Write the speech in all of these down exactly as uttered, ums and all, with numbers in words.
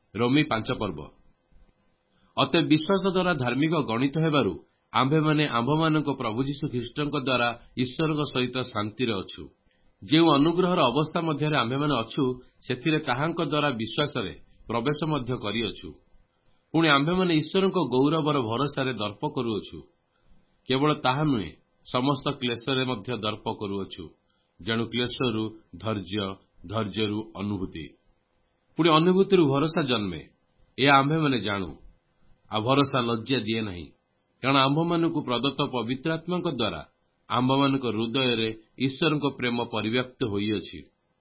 ରୋମୀ ପାଞ୍ଚ ପର୍ବ। ଅତଏବ ବିଶ୍ୱାସ ଦ୍ୱାରା ଧାର୍ମିକ ଗଣିତ ହେବାରୁ ଆମ୍ଭେମାନେ ଆମ୍ଭମାନଙ୍କ ପ୍ରଭୁ ଯୀଶୁ ଖ୍ରୀଷ୍ଟଙ୍କ ଦ୍ୱାରା ଈଶ୍ୱରଙ୍କ ସହିତ ଶାନ୍ତିରେ ଅଛୁ। ଯେଉଁ ଅନୁଗ୍ରହର ଅବସ୍ଥା ମଧ୍ୟରେ ଆମ୍ଭେମାନେ ଅଛୁ, ସେଥିରେ ତାହାଙ୍କ ଦ୍ୱାରା ବିଶ୍ୱାସରେ ପ୍ରବେଶ ମଧ୍ୟ କରିଅଛୁ। ପୁଣି ଆମ୍ଭେମାନେ ଈଶ୍ୱରଙ୍କ ଗୌରବର ଭରସାରେ ଦର୍ପ କରୁଅଛୁ। କେବଳ ତାହା ନୁହେଁ, ସମସ୍ତ କ୍ଲେଶରେ ମଧ୍ୟ ଦର୍ପ କରୁଅଛୁ। ଯେଣୁ କ୍ଲେଶରୁ ଧୈର୍ଯ୍ୟ, ଧୈର୍ଯ୍ୟରୁ ଅନୁଭୂତି, ପୁଣି ଅନୁଭୂତିରୁ ଭରସା ଜନ୍ମେ। ଏହା ଆମ୍ଭେମାନେ ଜାଣୁ। ଆଉ ଭରସା ଲଜ୍ଜା ଦିଏ ନାହିଁ, କାରଣ ଆମ୍ଭମାନଙ୍କୁ ପ୍ରଦତ୍ତ ପବିତ୍ର ଆତ୍ମାଙ୍କ ଦ୍ୱାରା ଆମ୍ଭମାନଙ୍କ ହୃଦୟରେ ଈଶ୍ୱରଙ୍କ ପ୍ରେମ ପରିବ୍ୟାପ୍ତ ହୋଇଅଛି।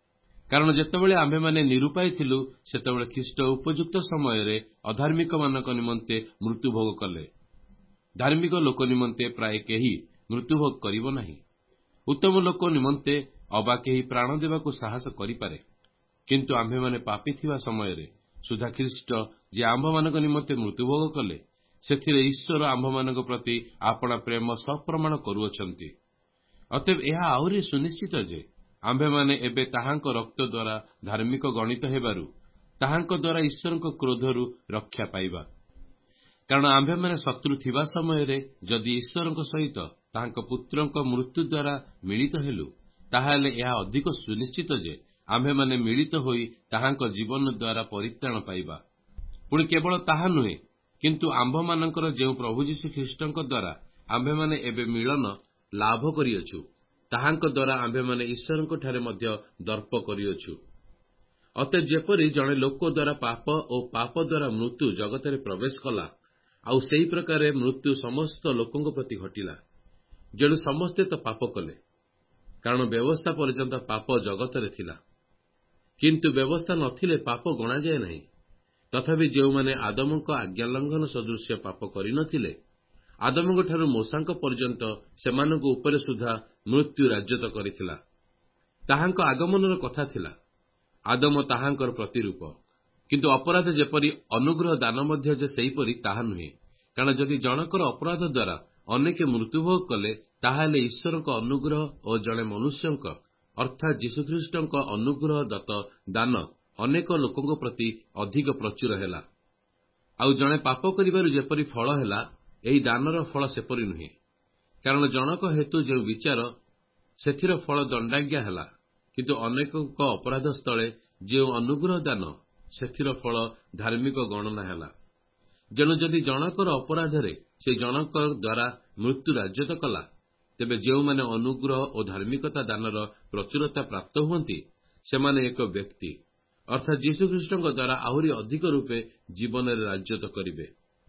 କାରଣ ଯେତେବେଳେ ଆମ୍ଭେମାନେ ନିରୁପାୟ ଥିଲୁ, ସେତେବେଳେ ଖ୍ରୀଷ୍ଟ ଉପଯୁକ୍ତ ସମୟରେ ଅଧାର୍ମିକମାନଙ୍କ ନିମନ୍ତେ ମୃତ୍ୟୁଭୋଗ କଲେ। ଧାର୍ମିକ ଲୋକ ନିମନ୍ତେ ପ୍ରାୟ କେହି ମୃତ୍ୟୁଭୋଗ କରିବ ନାହିଁ। ଉତ୍ତମ ଲୋକ ନିମନ୍ତେ ଅବା କେହି ପ୍ରାଣ ଦେବାକୁ ସାହସ କରିପାରେ। କିନ୍ତୁ ଆମ୍ଭେମାନେ ପାପୀ ଥିବା ସମୟରେ ସୁଦ୍ଧା ଖ୍ରୀଷ୍ଟ ଯେ ଆମ୍ଭମାନଙ୍କ ନିମନ୍ତେ ମୃତ୍ୟୁଭୋଗ କଲେ, ସେଥିରେ ଈଶ୍ୱର ଆମ୍ଭମାନଙ୍କ ପ୍ରତି ଆପଣା ପ୍ରେମ ସପ୍ରମାଣ କରୁଅଛନ୍ତି। ଅତଏବ ଏହା ଆହୁରି ସୁନିଶ୍ଚିତ ଯେ ଆମ୍ଭେମାନେ ଏବେ ତାହାଙ୍କ ରକ୍ତ ଦ୍ୱାରା ଧାର୍ମିକ ଗଣିତ ହେବାରୁ ତାହାଙ୍କ ଦ୍ୱାରା ଈଶ୍ୱରଙ୍କ କ୍ରୋଧରୁ ରକ୍ଷା ପାଇବା। କାରଣ ଆମ୍ଭେମାନେ ଶତ୍ରୁ ଥିବା ସମୟରେ ଯଦି ଈଶ୍ୱରଙ୍କ ସହିତ ତାହାଙ୍କ ପୁତ୍ରଙ୍କ ମୃତ୍ୟୁ ଦ୍ୱାରା ମିଳିତ ହେଲୁ, ତାହାହେଲେ ଏହା ଅଧିକ ସୁନିଶ୍ଚିତ ଯେ ଆମ୍ଭେମାନେ ମିଳିତ ହୋଇ ତାହାଙ୍କ ଜୀବନ ଦ୍ୱାରା ପରିତ୍ରାଣ ପାଇବା। ପୁଣି କେବଳ ତାହା ନୁହେଁ, କିନ୍ତୁ ଆମ୍ଭମାନଙ୍କର ଯେଉଁ ପ୍ରଭୁ ଯୀଶୁ ଖ୍ରୀଷ୍ଟଙ୍କ ଦ୍ୱାରା ଆମ୍ଭେମାନେ ଏବେ ମିଳନ ଲାଭ କରିଅଛୁ, ତାହାଙ୍କ ଦ୍ୱାରା ଆମ୍ଭେମାନେ ଈଶ୍ୱରଙ୍କଠାରେ ମଧ୍ୟ ଦର୍ପ କରିଅଛୁ। ଅତଏବ ଯେପରି ଜଣେ ଲୋକ ଦ୍ୱାରା ପାପ ଓ ପାପ ଦ୍ୱାରା ମୃତ୍ୟୁ ଜଗତରେ ପ୍ରବେଶ କଲା, ଆଉ ସେହି ପ୍ରକାରେ ମୃତ୍ୟୁ ସମସ୍ତ ଲୋକଙ୍କ ପ୍ରତି ଘଟିଲା। ଯେଣୁ ସମସ୍ତେ ତ ପାପ କଲେ, କାରଣ ବ୍ୟବସ୍ଥା ପର୍ଯ୍ୟନ୍ତ ପାପ ଜଗତରେ ଥିଲା। କିନ୍ତୁ ବ୍ୟବସ୍ଥା ନଥିଲେ ପାପ ଗଣାଯାଏ ନାହିଁ। ତଥାପି ଯେଉଁମାନେ ଆଦମଙ୍କ ଆଜ୍ଞାଲଙ୍ଘନ ସଦୃଶ୍ୟ ପାପ କରିନଥିଲେ, ଆଦମଙ୍କଠାରୁ ମୋଶାଙ୍କ ପର୍ଯ୍ୟନ୍ତ ସେମାନଙ୍କ ଉପରେ ସୁଦ୍ଧା ମୃତ୍ୟୁ ରାଜତ୍ୱ କରିଥିଲା। ତାହାଙ୍କ ଆଗମନର କଥା ଥିଲା। ଆଦମ ତାହାଙ୍କର ପ୍ରତିରୂପ। କିନ୍ତୁ ଅପରାଧ ଯେପରି ଅନୁଗ୍ରହ ଦାନ ମଧ୍ୟ ଯେ ସେହିପରି ତାହା ନୁହେଁ। କାରଣ ଯଦି ଜଣକର ଅପରାଧ ଦ୍ୱାରା ଅନେକ ମୃତ୍ୟୁଭୋଗ କଲେ, ତାହାହେଲେ ଈଶ୍ୱରଙ୍କ ଅନୁଗ୍ରହ ଓ ଜଣେ ମନୁଷ୍ୟଙ୍କ ଅର୍ଥାତ୍ ଯୀଶୁଖ୍ରୀଷ୍ଟଙ୍କ ଅନୁଗ୍ରହ ଦତ୍ତ ଦାନ ଅନେକ ଲୋକଙ୍କ ପ୍ରତି ଅଧିକ ପ୍ରଚୁର ହେଲା। ଆଉ ଜଣେ ପାପ କରିବାରୁ ଯେପରି ଫଳ ହେଲା, ଏହି ଦାନର ଫଳ ସେପରି ନୁହେଁ। କାରଣ ଜଣକ ହେତୁ ଯେଉଁ ବିଚାର, ସେଥିର ଫଳ ଦଣ୍ଡାଜ୍ଞା ହେଲା। କିନ୍ତୁ ଅନେକଙ୍କ ଅପରାଧ ସ୍ଥଳେ ଯେଉଁ ଅନୁଗ୍ରହ ଦାନ, ସେଥିର ଫଳ ଧାର୍ମିକ ଗଣନା ହେଲା। ଯେଣୁ ଯଦି ଜଣକର ଅପରାଧରେ ସେ ଜଣକ ଦ୍ୱାରା ମୃତ୍ୟୁ ରାଜତ୍ୱ କଲା, ତେବେ ଯେଉଁମାନେ ଅନୁଗ୍ରହ ଓ ଧାର୍ମିକତା ଦାନର ପ୍ରଚୁରତା ପ୍ରାପ୍ତ ହୁଅନ୍ତି, ସେମାନେ ଏକ ବ୍ୟକ୍ତି ଅର୍ଥାତ୍ ଯୀଶୁଖ୍ରୀଷ୍ଟଙ୍କ ଦ୍ୱାରା ଆହୁରି ଅଧିକ ରୂପେ ଜୀବନରେ ରାଜତ୍ୱ କରିବେ।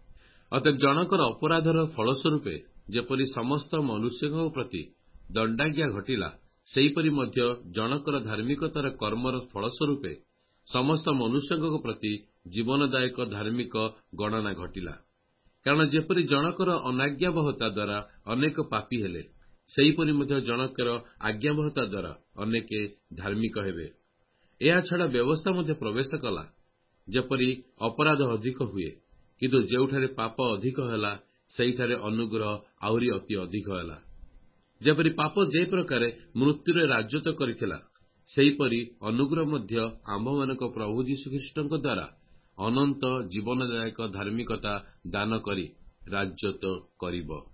ଅତଏବ ଜଣକର ଅପରାଧର ଫଳସ୍ୱରୂପେ ଯେପରି ସମସ୍ତ ମନୁଷ୍ୟଙ୍କ ପ୍ରତି ଦଣ୍ଡାଜ୍ଞା ଘଟିଲା, ସେହିପରି ମଧ୍ୟ ଜଣକର ଧାର୍ମିକତାର କର୍ମର ଫଳସ୍ୱରୂପେ ସମସ୍ତ ମନୁଷ୍ୟଙ୍କ ପ୍ରତି ଜୀବନଦାୟକ ଧାର୍ମିକ ଗଣନା ଘଟିଲା। କାରଣ ଯେପରି ଜଣକର ଅନାଜ୍ଞାବହତା ଦ୍ୱାରା ଅନେକ ପାପୀ ହେଲେ, ସେହିପରି ମଧ୍ୟ ଜଣକର ଆଜ୍ଞାବହତା ଦ୍ୱାରା ଅନେକେ ଧାର୍ମିକ ହେବେ। ଏହାଛଡ଼ା ବ୍ୟବସ୍ଥା ମଧ୍ୟ ପ୍ରବେଶ କଲା, ଯେପରି ଅପରାଧ ଅଧିକ ହୁଏ। କିନ୍ତୁ ଯେଉଁଠାରେ ପାପ ଅଧିକ ହେଲା, ସେହିଠାରେ ଅନୁଗ୍ରହ ଆହୁରି ଅତି ଅଧିକ ହେଲା। ଯେପରି ପାପ ଯେ ପ୍ରକାରେ ମୃତ୍ୟୁରେ ରାଜତ୍ୱ କରିଥିଲା, ସେହିପରି ଅନୁଗ୍ରହ ମଧ୍ୟ ଆମ୍ଭମାନଙ୍କ ପ୍ରଭୁ ଯୀଶୁଖ୍ରୀଷ୍ଟଙ୍କ ଦ୍ୱାରା ଅନନ୍ତ ଜୀବନଦାୟକ ଧାର୍ମିକତା ଦାନ କରି ରାଜତ୍ୱ କରିବ।